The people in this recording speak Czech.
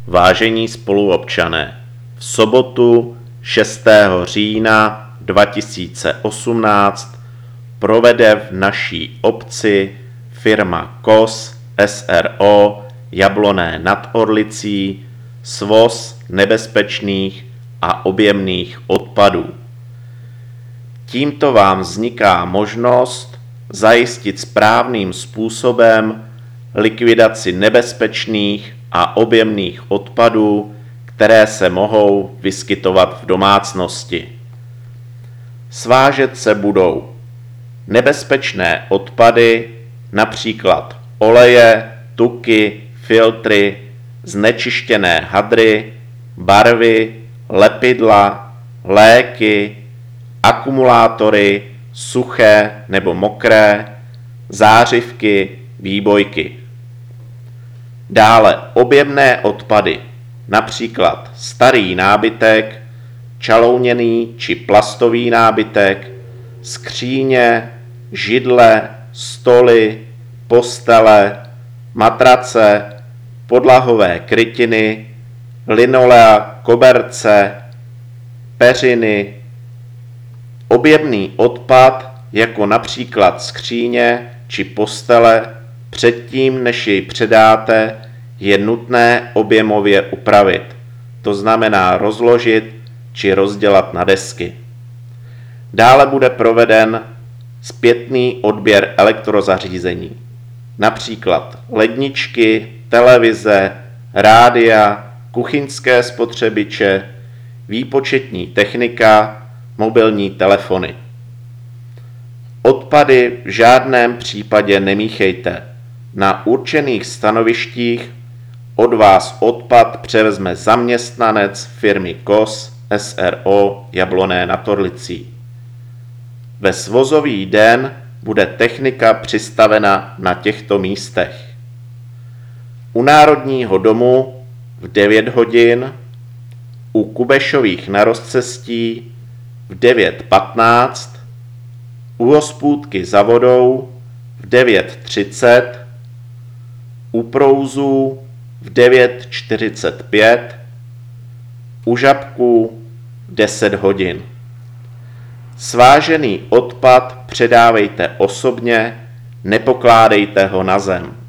Vážení spoluobčané, v sobotu 6. října 2018 provede v naší obci firma KOS s.r.o. Jabloné nad Orlicí svoz nebezpečných a objemných odpadů. Tímto vám vzniká možnost zajistit správným způsobem likvidaci nebezpečných a objemných odpadů, které se mohou vyskytovat v domácnosti. Svážet se budou nebezpečné odpady, například oleje, tuky, filtry, znečištěné hadry, barvy, lepidla, léky, akumulátory, suché nebo mokré, zářivky, výbojky. Dále objemné odpady, například starý nábytek, čalouněný či plastový nábytek, skříně, židle, stoly, postele, matrace, podlahové krytiny, linolea, koberce, peřiny. Objemný odpad, jako například skříně či postele, předtím, než jej předáte, je nutné objemově upravit, to znamená rozložit či rozdělat na desky. Dále bude proveden zpětný odběr elektrozařízení, například ledničky, televize, rádia, kuchyňské spotřebiče, výpočetní technika, mobilní telefony. Odpady v žádném případě nemíchejte. Na určených stanovištích od vás odpad převezme zaměstnanec firmy KOS s.r.o. Jabloné nad Orlicí. Ve svozový den bude technika přistavena na těchto místech: u Národního domu v 9 hodin, u Kubešových na Rozcestí v 9:15, u Hospůdky za vodou v 9:30, u Prouzů v 9:45, u Žabků v 10 hodin. Svážený odpad předávejte osobně, nepokládejte ho na zem.